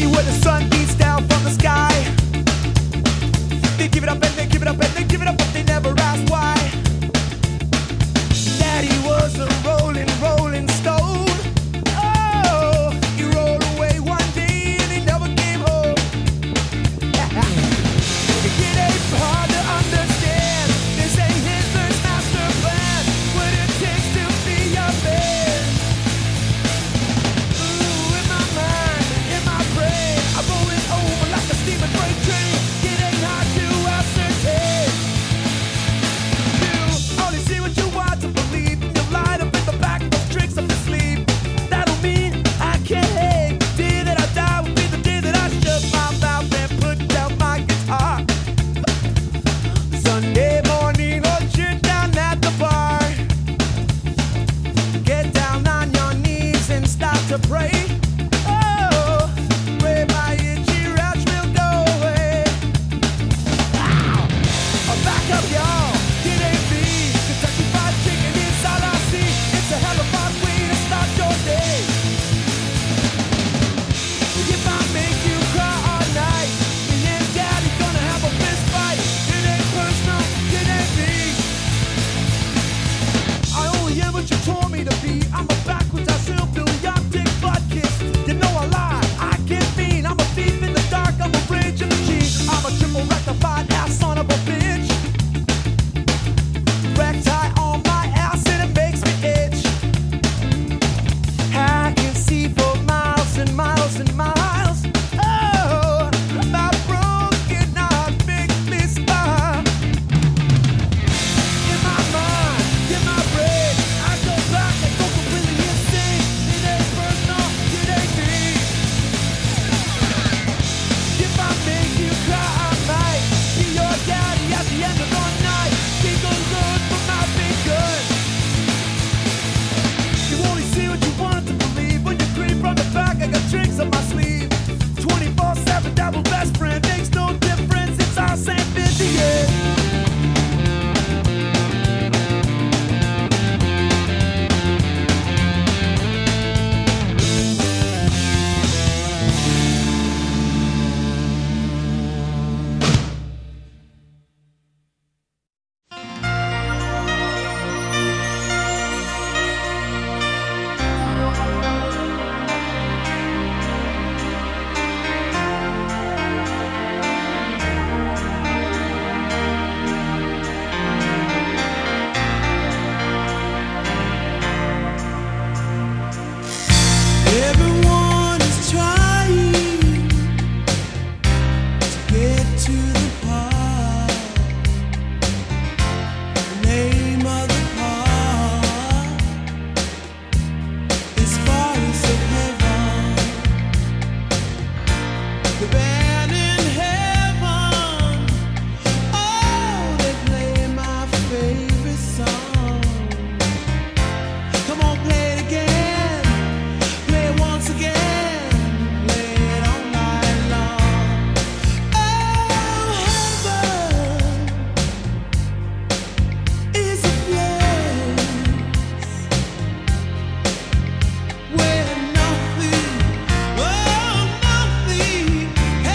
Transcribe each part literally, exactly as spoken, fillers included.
Hey!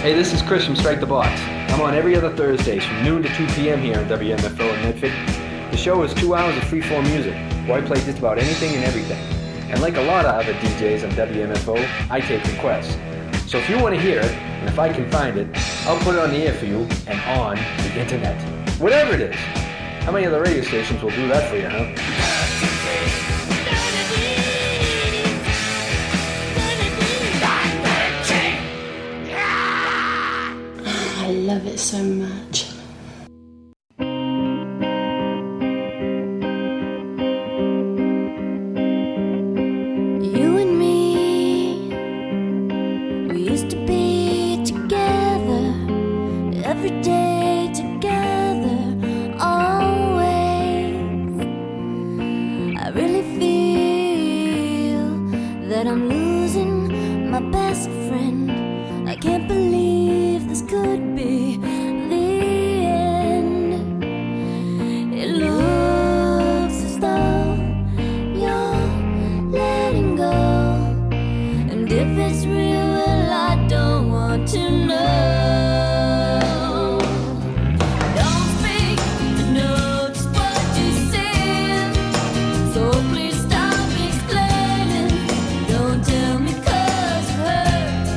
Hey, this is Chris from Strike the Box. I'm on every other Thursdays from noon to two p.m. here on W M F O in Medford. The show is two hours of free-form music, where I play just about anything and everything. And like a lot of other D Js on W M F O, I take requests. So if you want to hear it, and if I can find it, I'll put it on the air for you and on the internet. Whatever it is. How many other radio stations will do that for you, huh? I love it so much. You and me, we used to be together, every day together, always. I really feel that I'm losing my best friend. I can't believe this could be the end. It looks as though you're letting go, and if it's real, well, I don't want to know. Don't speak, I know just what you said, so please stop explaining. Don't tell me 'cause it hurts.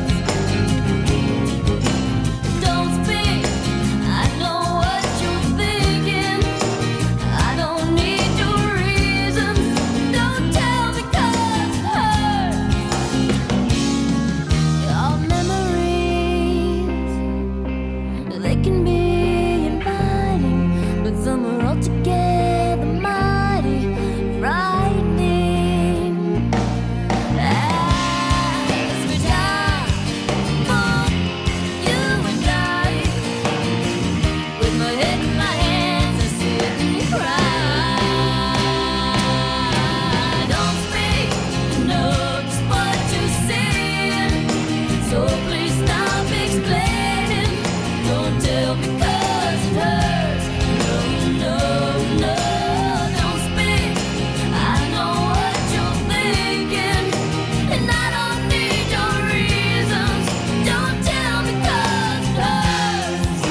Don't speak, I know what you're thinking. I don't need your reasons. Don't tell me 'cause it hurts. Our memories, they can be inviting, but some are altogether mighty frightening. As we die for you and I, with my head in my hands, I sit and cry. Don't speak, I know just what you're saying, so please stop explaining. Don't tell me 'cause it hurts. No, no, no, don't speak. I know what you're thinking, and I don't need your reasons. Don't tell me 'cause it hurts.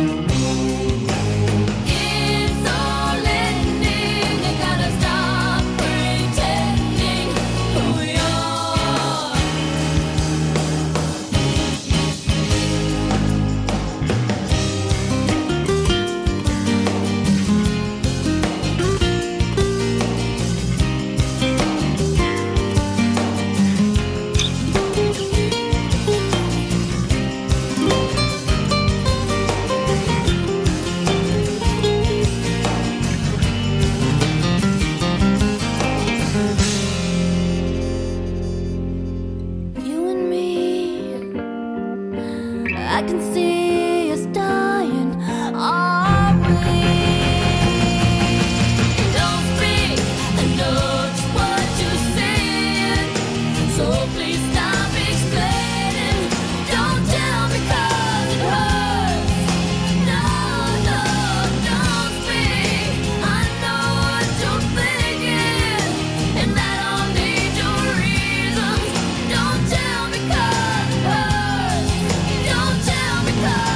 It's all ending. You gotta stop pretending who you are. You and me, I can see us dying, are we? Don't speak, I know just what you're saying, so please stop explaining. Don't tell me 'cause it hurts. No, no, don't speak. I know what you're thinking, and I don't need your reasons. Don't tell me 'cause it hurts. Don't tell me 'cause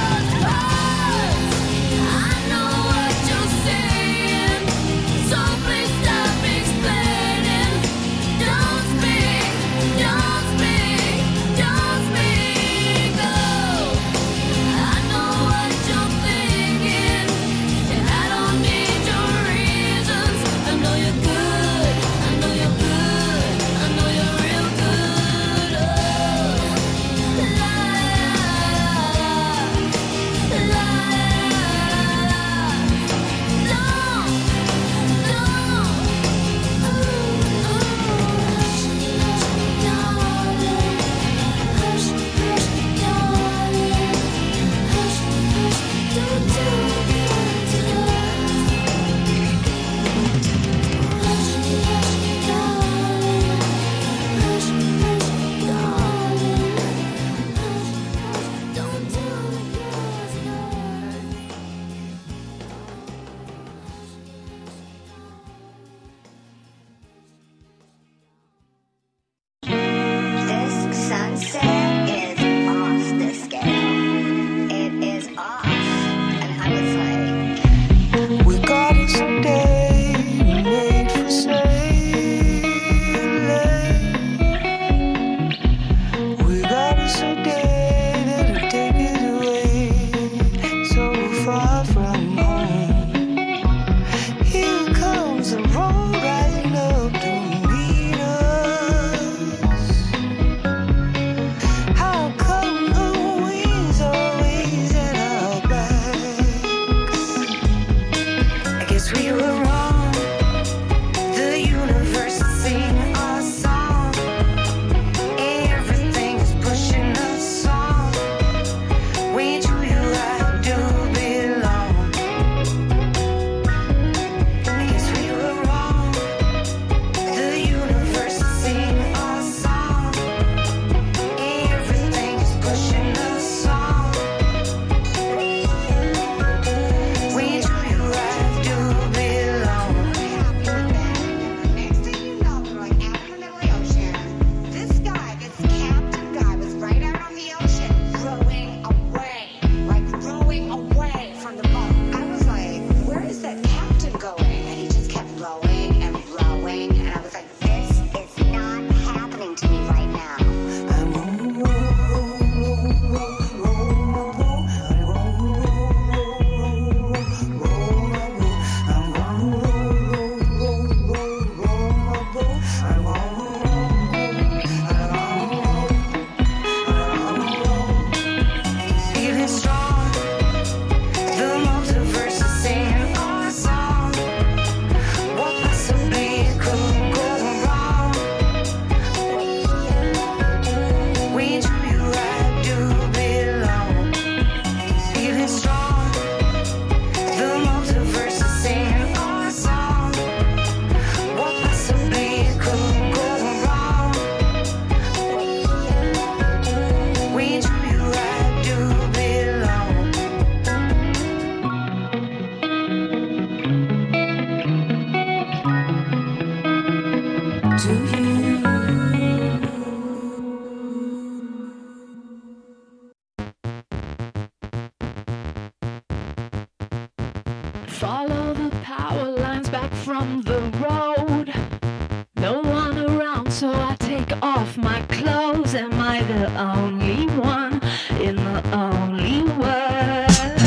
Follow the power lines back from the road. No one around, so I take off my clothes. Am I the only one in the only world?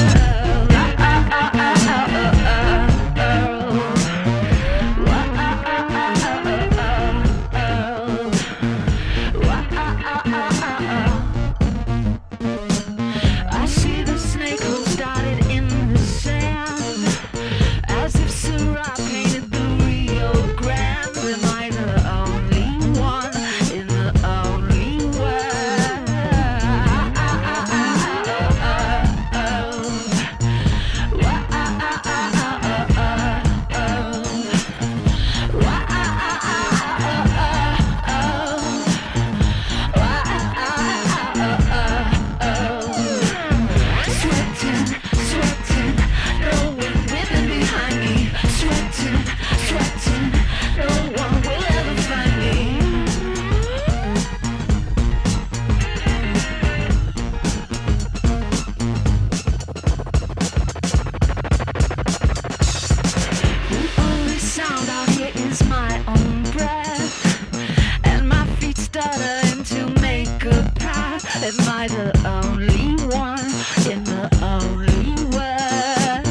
I see the snake holes dotted in the sand, as if Syrah painted the Rio Grande. Am I the only one in the only world? Sweating, sweating, no one with and behind me. Sweating, sweating, no one will ever find me. The only sound out here is my own breath, and my feet stuttering to make a path. Am I the only one in the only world?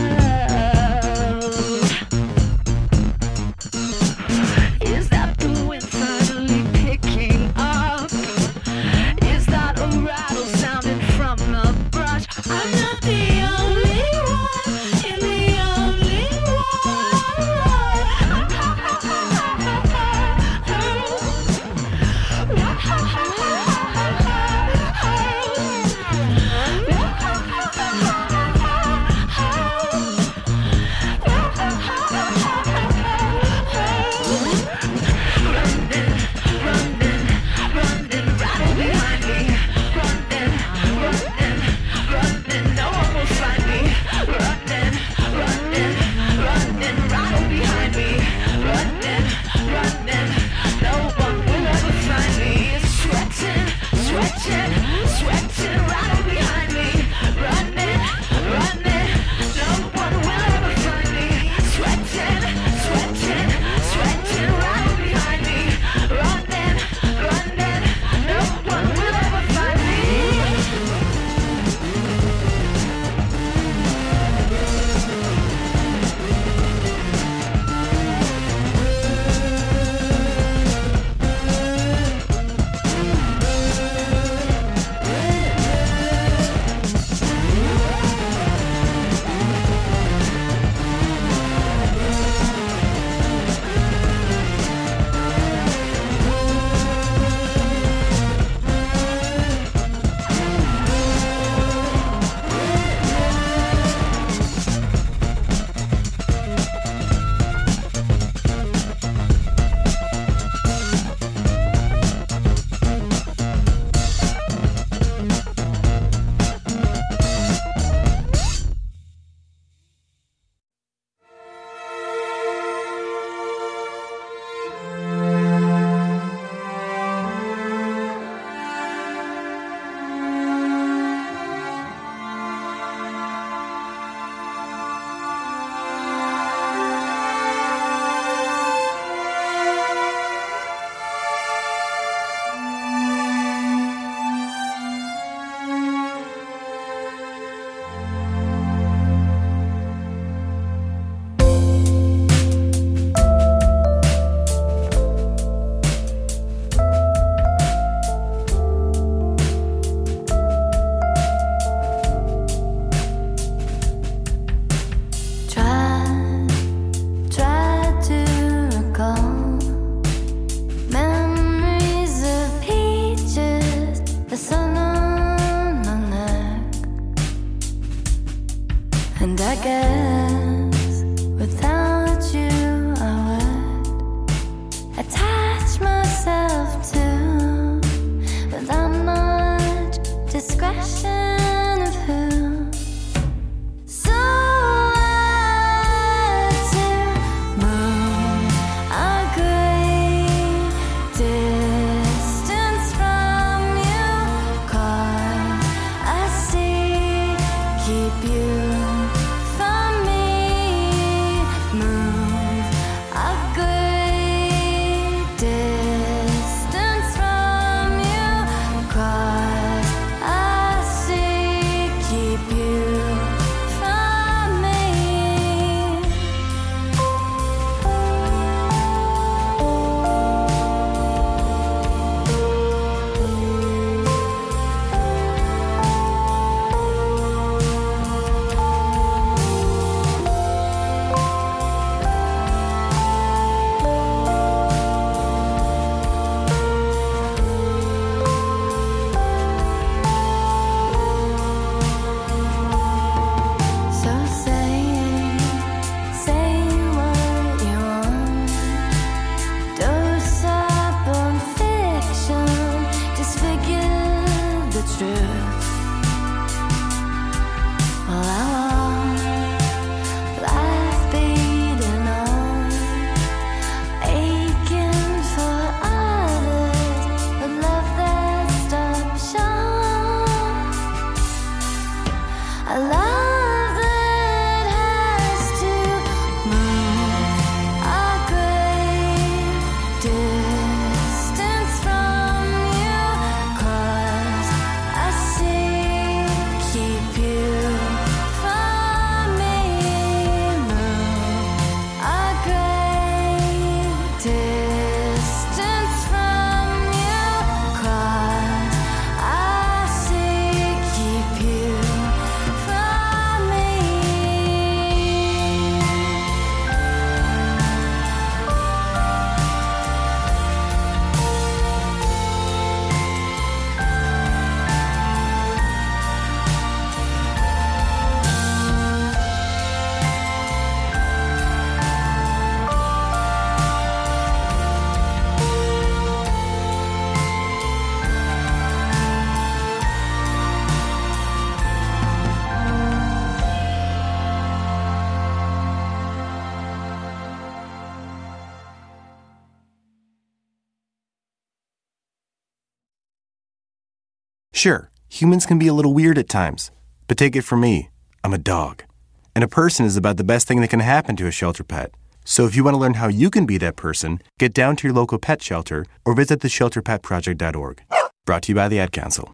Is that the wind finally picking up? Is that a rattle sounding from the brush? I'm not the only one in the only world. Sure, humans can be a little weird at times, but take it from me, I'm a dog. And a person is about the best thing that can happen to a shelter pet. So if you want to learn how you can be that person, get down to your local pet shelter or visit the shelter pet project dot org. Brought to you by the Ad Council.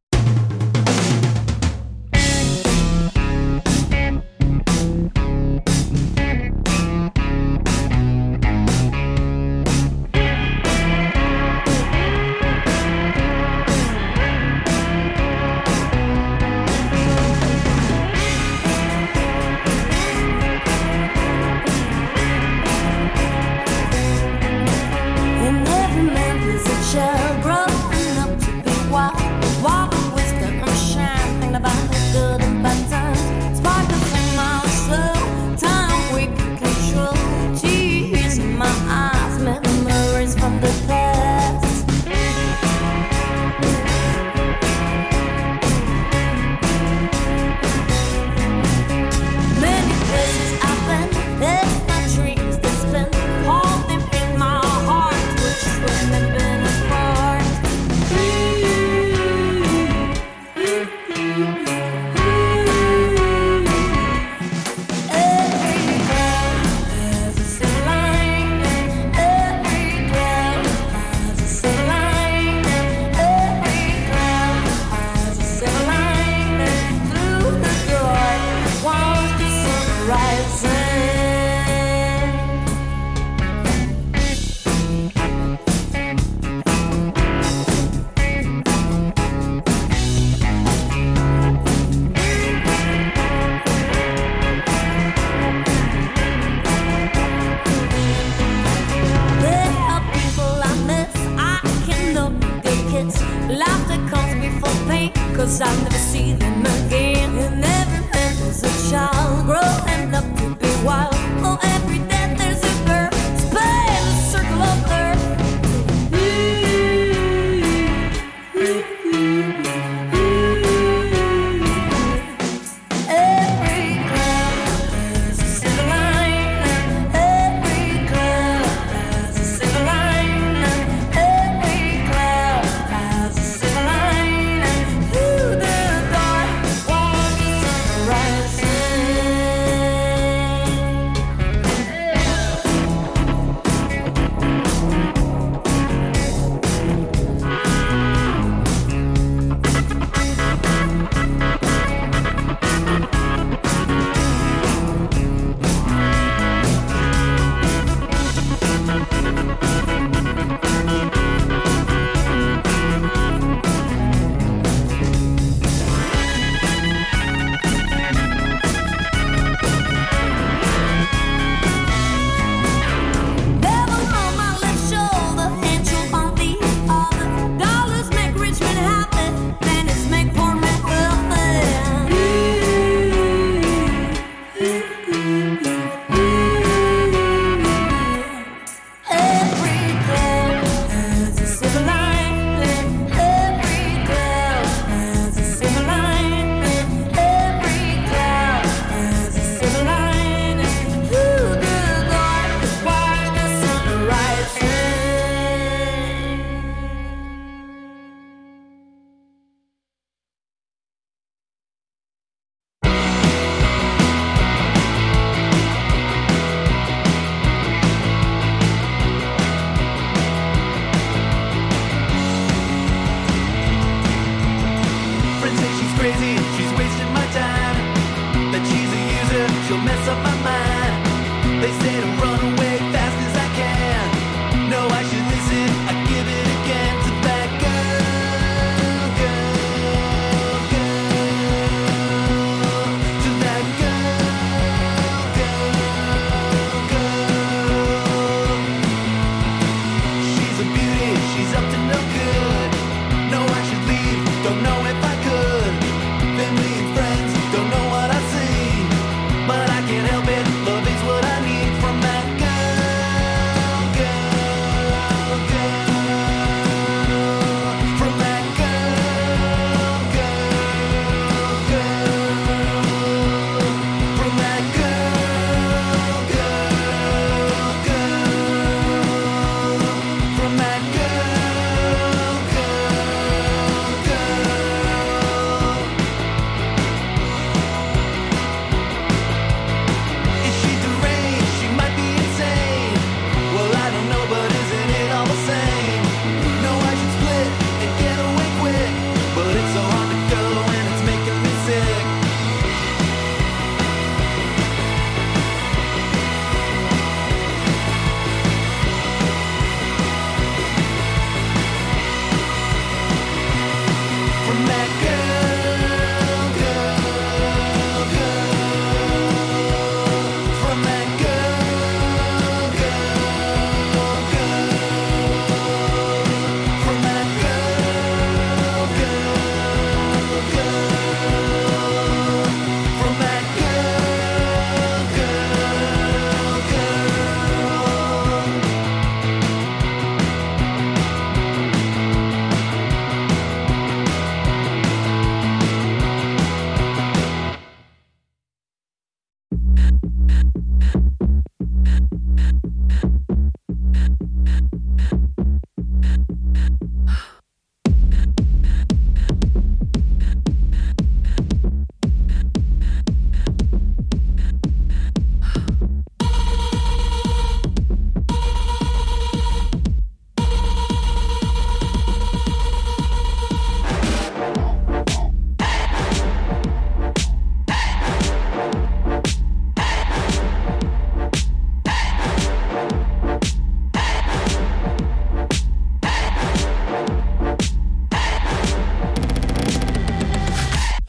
Family and friends don't know what I see, but I can't help it.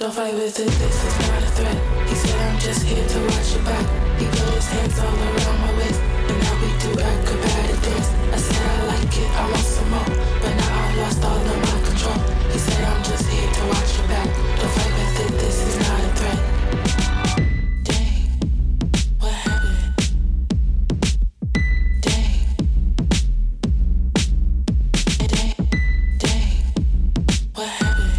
Don't fight with it, this is not a threat. He said I'm just here to watch your back. He put his hands all around my waist, and now we do acrobatic dance. I said I like it, I want some more, but now I've lost all of my control. He said I'm just here to watch your back. Don't fight with it, this is not a threat. Dang, what happened? Dang, dang, dang, what happened?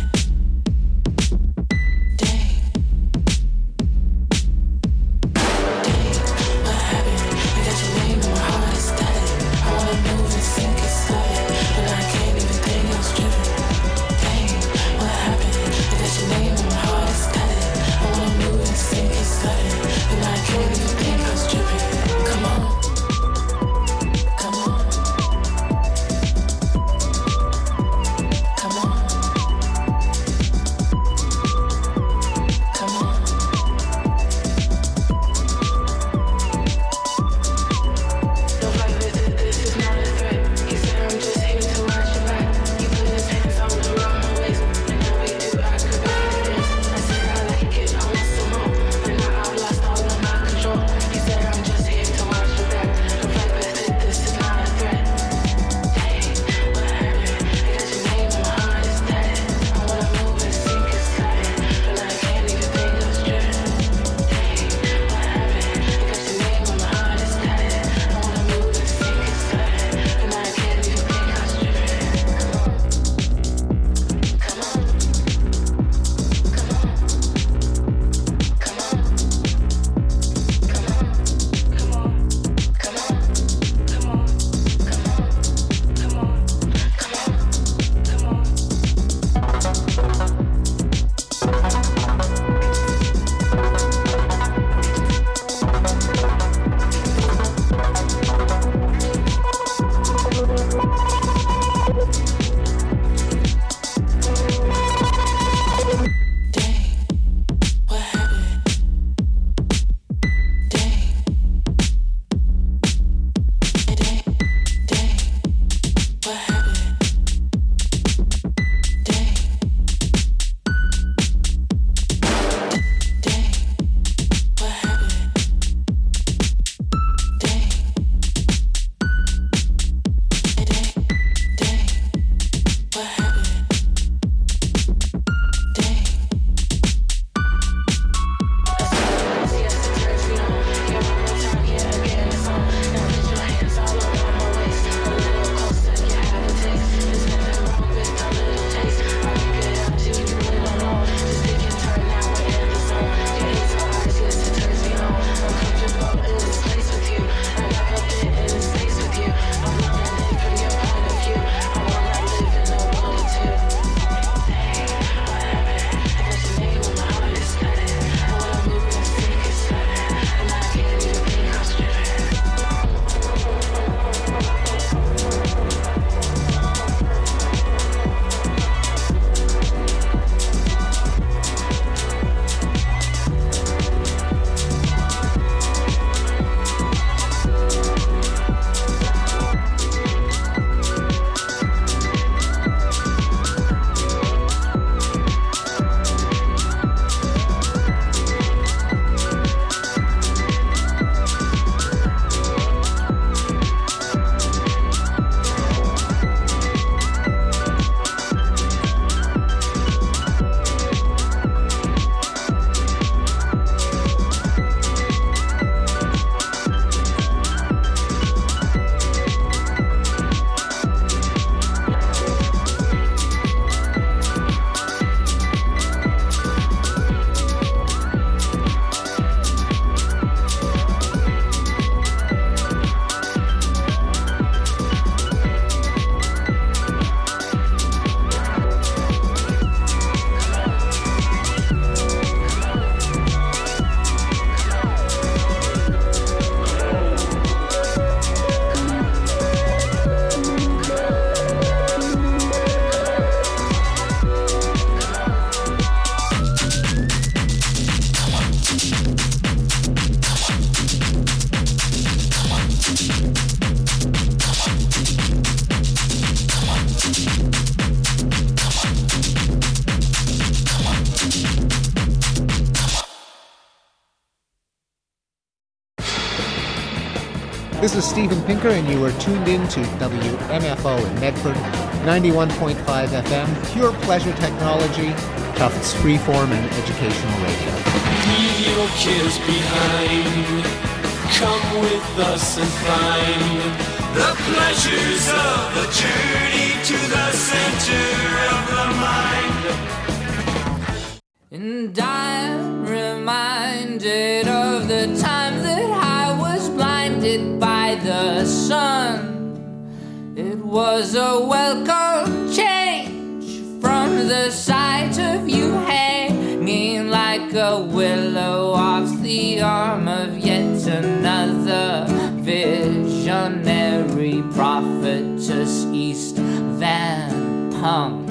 This is Steven Pinker, and you are tuned in to W M F O in Medford, ninety-one point five F M, pure pleasure technology, Tufts freeform and educational radio. Leave your cares behind. Come with us and find the pleasures of the journey to the center of the mind. And I'm reminded of the time that I was blinded by the sun. It was a welcome change from the sight of you hanging like a willow off the arm of yet another visionary prophetess, East Van Punk.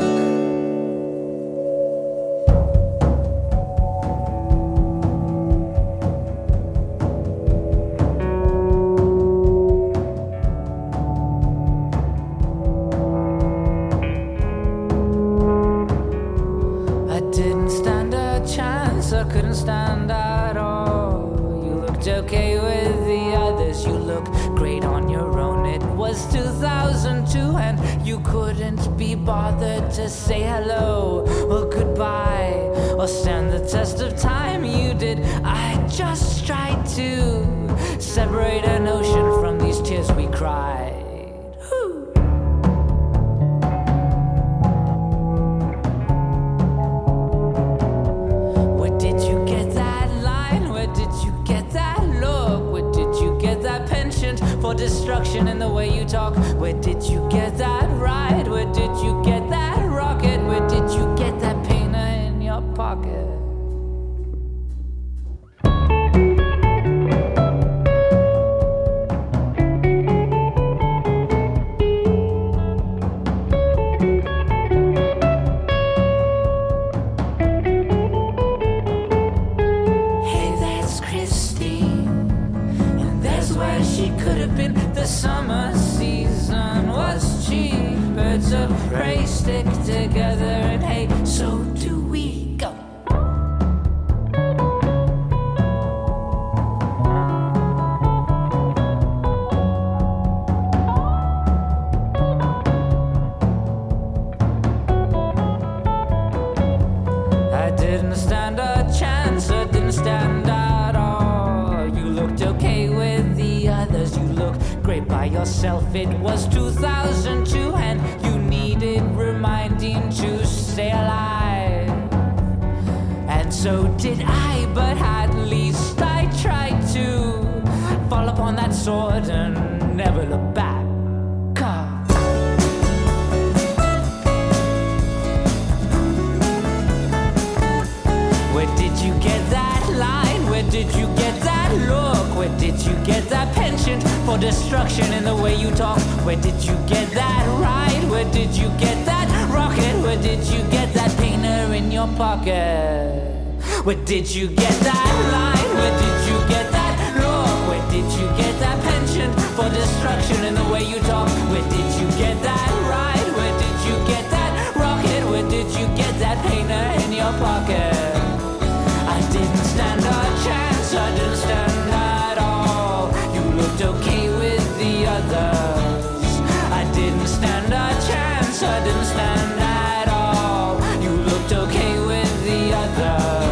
Couldn't stand at all. You looked okay with the others. You look great on your own. It was two thousand two and you couldn't be bothered to say hello or goodbye or stand the test of time. You did. I just tried to separate an ocean from these tears we cried. Whew. For destruction in the way you talk. Where did you get that ride? Where did you get that rocket? Where did you get that painter in your pocket? The summer season was cheap. Birds of prey stick together, and hey, so do we. Go. I didn't stand a chance, I didn't stand at all. You looked okay with the others, you looked great by yourself. It was two thousand two and you needed reminding to stay alive. And so did I, but at least I tried to fall upon that sword and never look back. Where did you get that line? Where did you get that look? Where did you get that penchant for destruction in the way you talk? Where did you get that ride? Where did you get that rocket? Where did you get that painter in your pocket? Where did you get that line? Where did you get that look? Where did you get that penchant for destruction in the way you talk? Where did you get that ride? Where did you get that rocket? Where did you get that painter in your pocket? I didn't stand a chance, I didn't stand at all. You looked okay with the others. I didn't stand a chance, I didn't stand at all. You looked okay with the others.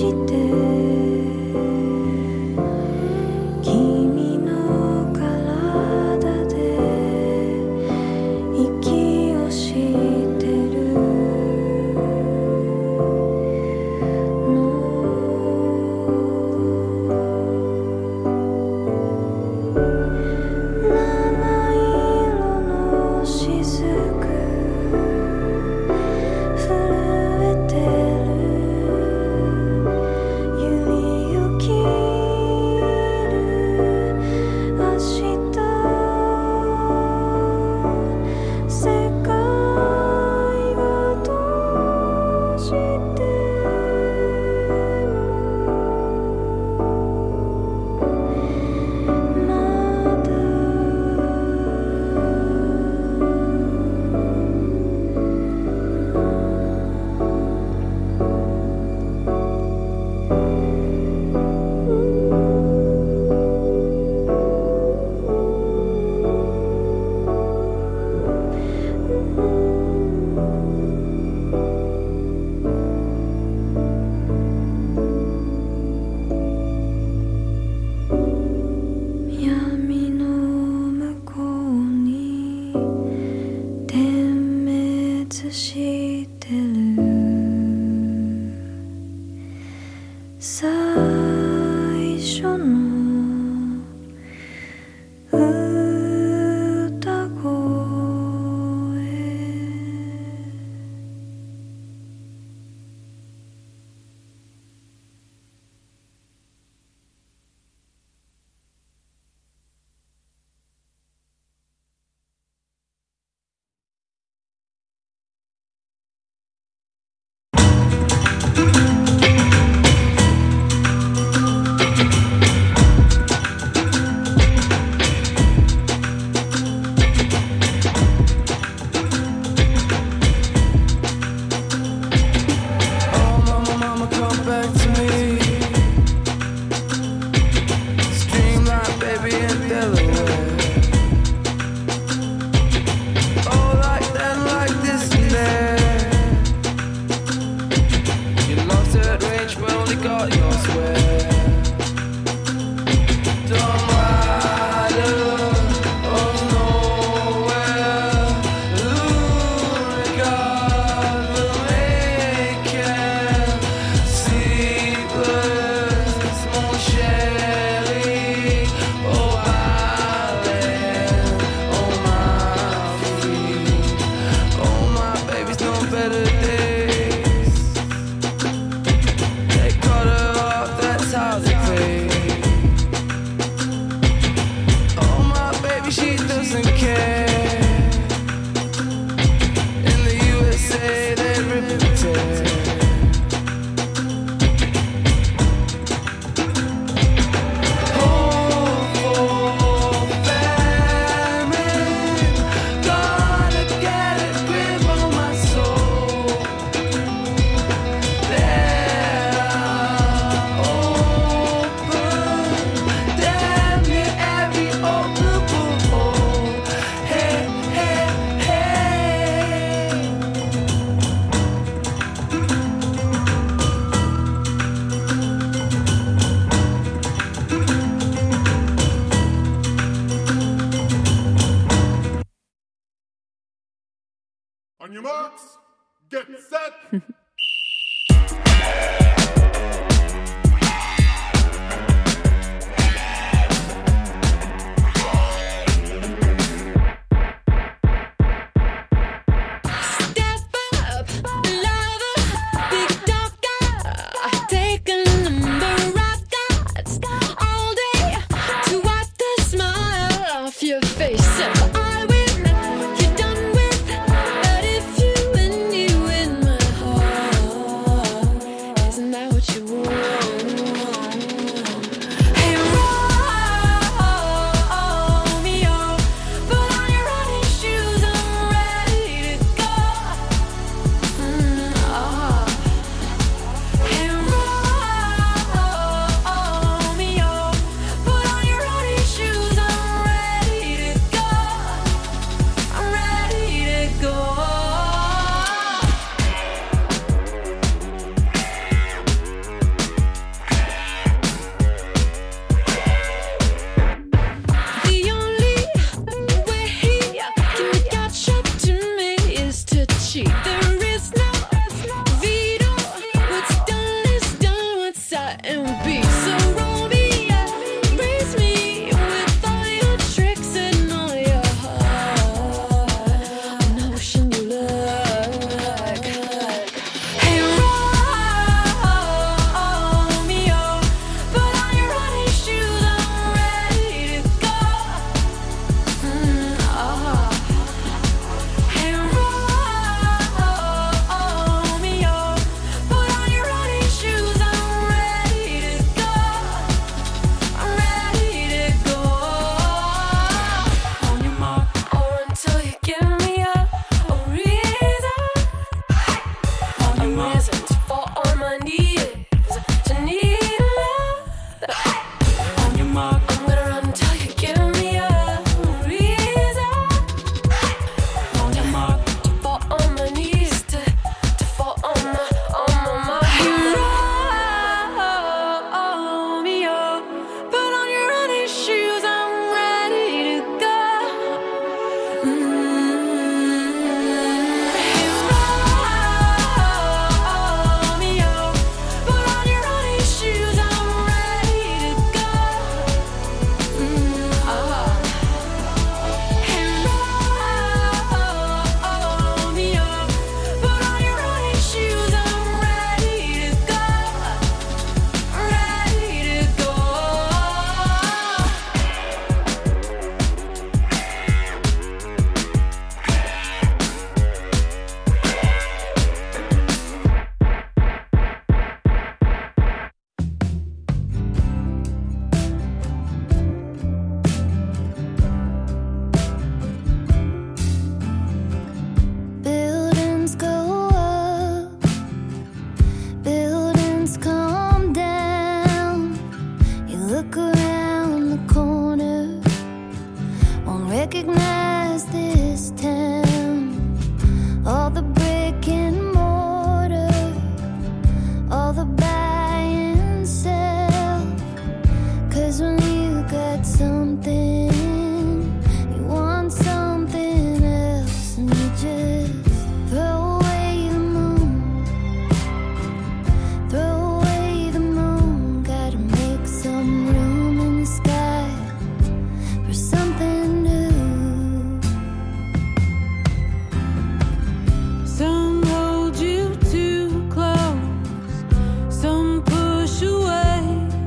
On your marks, get set. try and be so Romeo. Raise me with all your tricks and all your heart. An ocean you like. Hey Romeo, put on your running shoes, I'm ready to go. Mm, ah. Hey Romeo, put on your running shoes, I'm ready to go. I'm ready to go. On your mark, or until you give me a, a reason. A reason to fall on my knees, to need love. On your mark, I'm gonna run until you give me a reason. On your mark, to fall on my knees, to, to fall on my, on my, my. Hey Romeo, put on your running shoes, I'm ready to go. Mm. Hey Romeo, put on your running shoes, I'm ready to go. Mm, ah. Hey Romeo, put on your running shoes, I'm ready to go. Ready to go. Buildings go up, buildings come down. You look around the corner, won't recognize this town. All the brick and mortar, all the buy and sell. 'Cause when you got something, you want something else, and you just throw away the moon, throw away the moon. Gotta make some room in the sky for something new. Some hold you too close, some push away.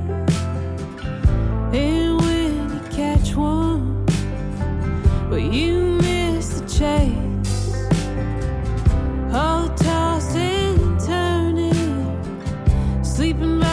And when you catch one, well, you miss the chase. All tossing, turning, sleeping